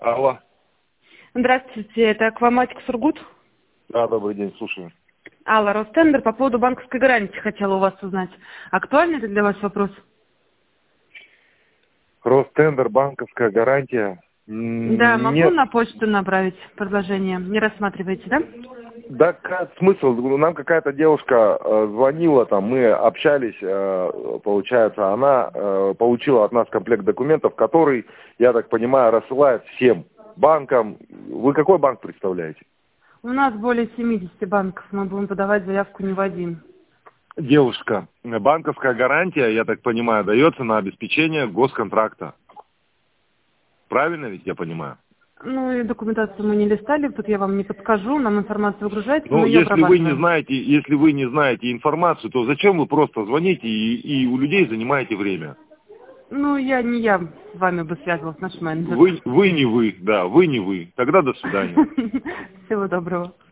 Алло. Здравствуйте, это Акваматик Сургут. Да, добрый день, слушаю. Алла, Ростендер, по поводу банковской гарантии хотела у вас узнать. Актуальный это для вас вопрос? Ростендер, банковская гарантия. Да, могу Нет. на почту направить предложение. Не рассматриваете, да? Да, смысл? Нам какая-то девушка звонила, там мы общались, получается, она получила от нас комплект документов, который, я так понимаю, рассылает всем банкам. Вы какой банк представляете? У нас более 70 банков, мы будем подавать заявку не в один. Девушка, банковская гарантия, я так понимаю, дается на обеспечение госконтракта. Правильно ведь я понимаю? Ну и документацию мы не листали, тут я вам не подскажу, нам информация выгружается, Ну, мы ее если вы не обрабатываем. знаете информацию, то зачем вы просто звоните и у людей занимаете время? Ну, не я с вами бы связывалась, наш менеджер. Вы не вы, да, вы не вы. Тогда до свидания. Всего доброго.